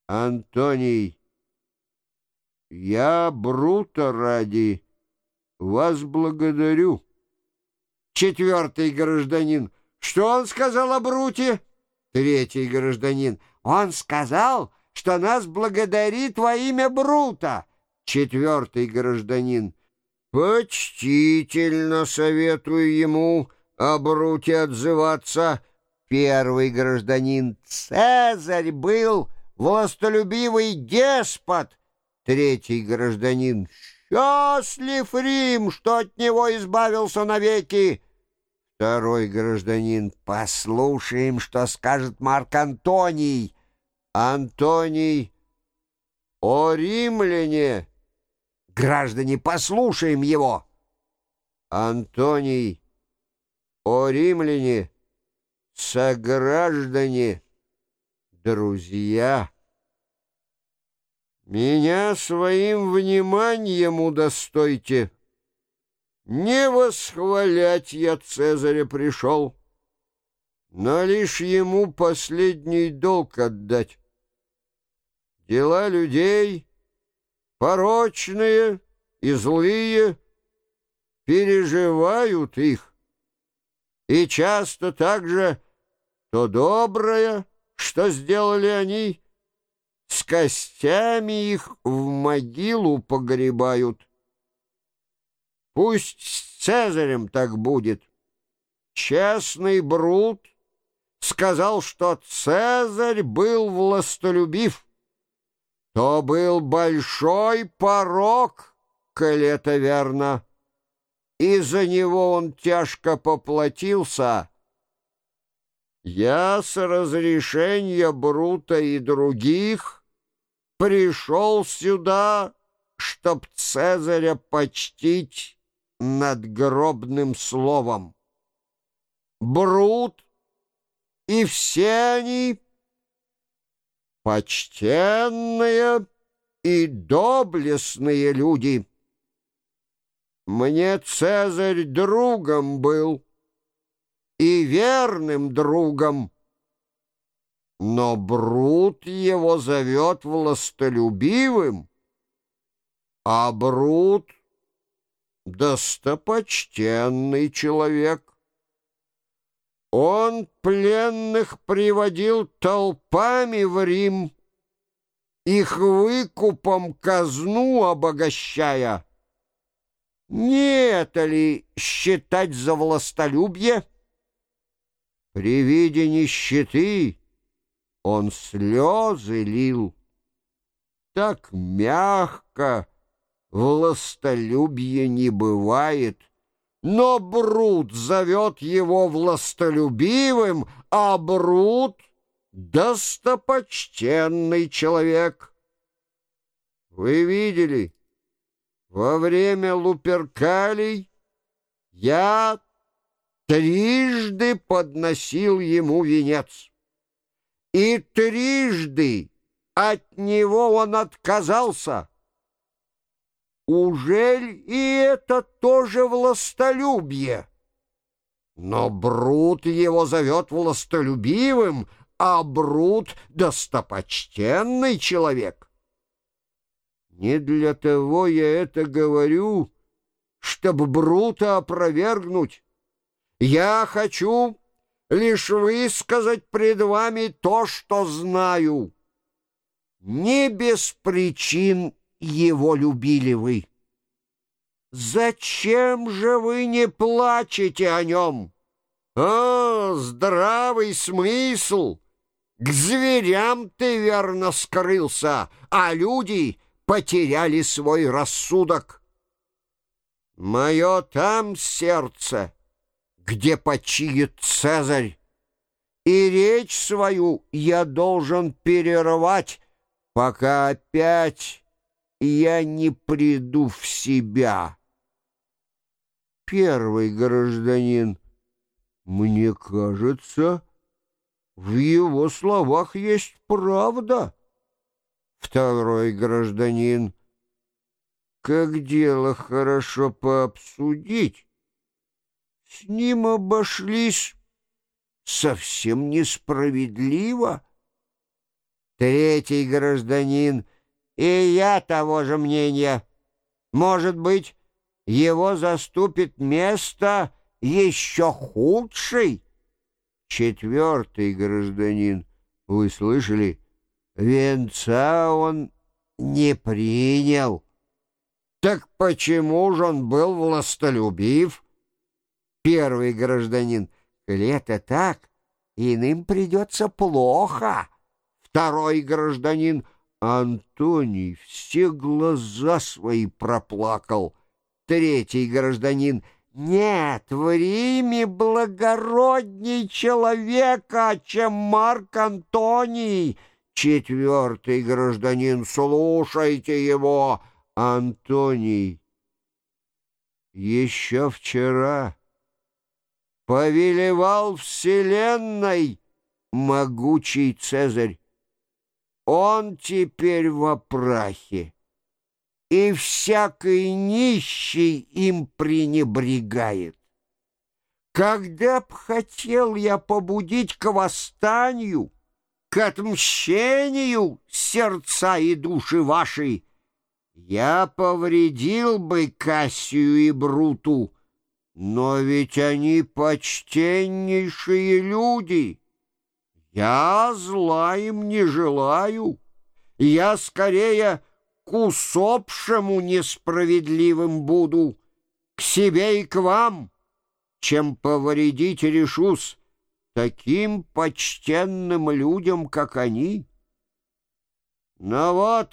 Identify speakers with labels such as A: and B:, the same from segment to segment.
A: Антоний, я Брута ради вас благодарю. Четвертый гражданин. Что он сказал о Бруте? Третий гражданин. Он сказал, что нас благодарит во имя Брута. Четвертый гражданин. Почтительно советую ему о Бруте отзываться. Первый гражданин. Цезарь был властолюбивый деспот. Третий гражданин. Счастлив Рим, что от него избавился навеки. Второй гражданин. Послушаем, что скажет Марк Антоний. Антоний. О римляне. Граждане, послушаем его. Антоний. О римляне. Сограждане. Друзья. Меня своим вниманием удостойте. Не восхвалять я Цезаря пришел, но лишь ему последний долг отдать. Дела людей, порочные и злые, переживают их, и часто также то доброе, что сделали они, с костями их в могилу погребают. Пусть с Цезарем так будет. Честный Брут сказал, что Цезарь был властолюбив. То был большой порок, коли это верно, и за него он тяжко поплатился. Я с разрешения Брута и других пришел сюда, чтоб Цезаря почтить надгробным словом. Брут и все они почтенные и доблестные люди. Мне Цезарь другом был и верным другом, но Брут его зовет властолюбивым, а Брут — достопочтенный человек. Он пленных приводил толпами в Рим, их выкупом казну обогащая. Не это ли считать за властолюбие? При виде нищеты он слезы лил. Так мягко властолюбие не бывает, но Брут зовет его властолюбивым, а Брут — достопочтенный человек. Вы видели, во время Луперкалий я трижды подносил ему венец, и трижды от него он отказался. Ужель и это тоже властолюбие? Но Брут его зовет властолюбивым, а Брут — достопочтенный человек. Не для того я это говорю, чтобы Брута опровергнуть. Я хочу лишь высказать пред вами то, что знаю. Не без причин его любили вы. Зачем же вы не плачете о нем? Здравый смысл! К зверям ты верно скрылся, а люди потеряли свой рассудок. Мое там сердце, где почиет Цезарь, и речь свою я должен перервать, пока опять я не приду в себя. Первый гражданин. Мне кажется, в его словах есть правда. Второй гражданин. Как дело хорошо пообсудить. С ним обошлись совсем несправедливо. Третий гражданин: и я того же мнения. Может быть, его заступит место еще худший. Четвертый гражданин: вы слышали? Венца он не принял. Так почему же он был властолюбив? Первый гражданин: коли это так, иным придется плохо. Второй гражданин: Антоний все глаза свои проплакал. Третий гражданин: нет в Риме благородней человека, чем Марк Антоний. Четвертый гражданин: слушайте его. Антоний: еще вчера повелевал вселенной могучий Цезарь. Он теперь во прахе, и всякий нищий им пренебрегает. Когда б хотел я побудить к восстанию, к отмщению сердца и души ваши, я повредил бы Кассию и Бруту, но ведь они почтеннейшие люди. Я зла им не желаю. Я скорее к усопшему несправедливым буду, к себе и к вам, чем повредить решусь таким почтенным людям, как они. Но вот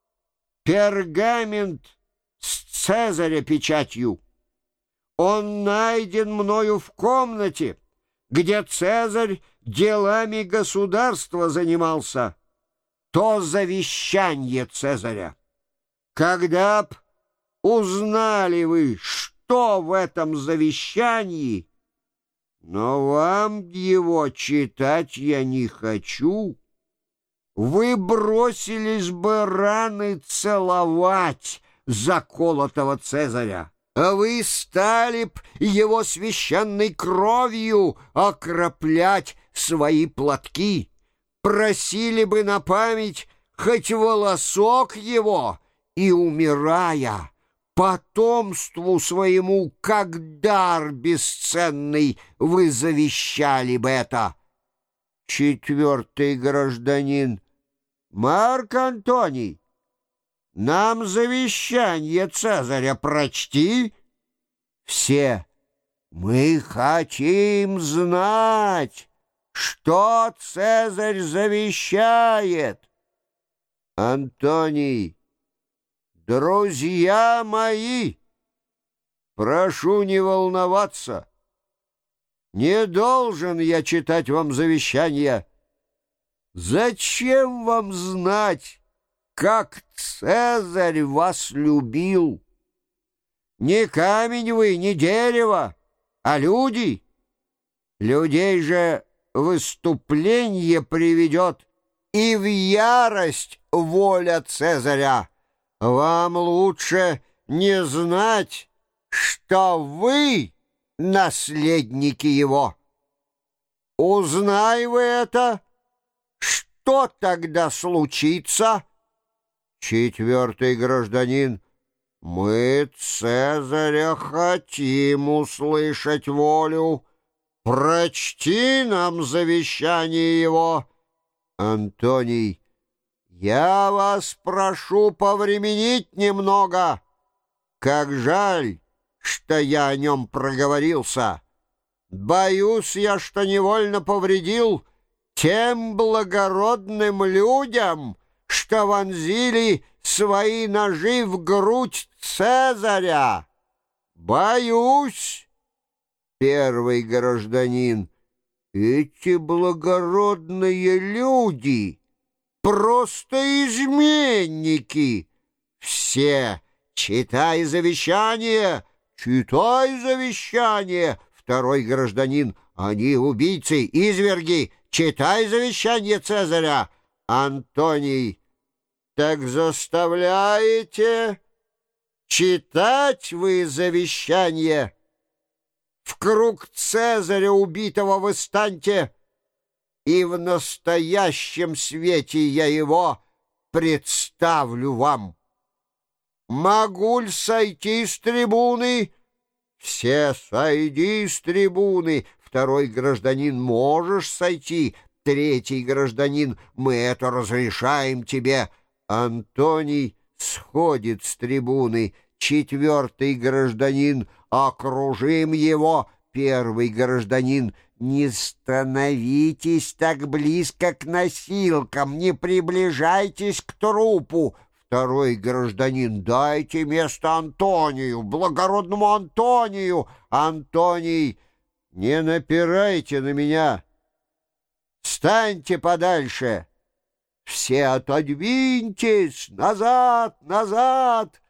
A: пергамент с Цезаря печатью. Он найден мною в комнате, где Цезарь делами государства занимался. То завещание Цезаря. Когда б узнали вы, что в этом завещании, но вам его читать я не хочу, вы бросились бы раны целовать заколотого Цезаря, а вы стали б его священной кровью окроплять свои платки, просили бы на память хоть волосок его, и, умирая, потомству своему, как дар бесценный, вы завещали бы это. Четвертый гражданин: Марк Антоний, нам завещание Цезаря прочти. Все: мы хотим знать, что Цезарь завещает. Антоний: друзья мои, прошу не волноваться. Не должен я читать вам завещание. Зачем вам знать, как Цезарь вас любил? Не камень вы, не дерево, а люди. Людей же выступление приведет, и в ярость воля Цезаря. Вам лучше не знать, что вы наследники его. Узнай вы это, что тогда случится? Четвертый гражданин: мы Цезаря хотим услышать волю. Прочти нам завещание его. Антоний: я вас прошу повременить немного. Как жаль, что я о нем проговорился. Боюсь я, что невольно повредил тем благородным людям, что вонзили свои ножи в грудь Цезаря. Боюсь. Первый гражданин: эти благородные люди просто изменники. Все: читай завещание, читай завещание. Второй гражданин: они убийцы, изверги, читай завещание Цезаря. Антоний: так заставляете читать вы завещание? В круг Цезаря убитого вы станьте и в настоящем свете я его представлю вам. Могу ли сойти с трибуны? Все сойди с трибуны. Второй гражданин, можешь сойти. Третий гражданин, мы это разрешаем тебе. Антоний сходит с трибуны. Четвертый гражданин, окружим его. Первый гражданин, не становитесь так близко к носилкам, не приближайтесь к трупу. Второй гражданин, дайте место Антонию, благородному Антонию. Антоний, не напирайте на меня. Встаньте подальше. Все отодвиньтесь, назад, назад.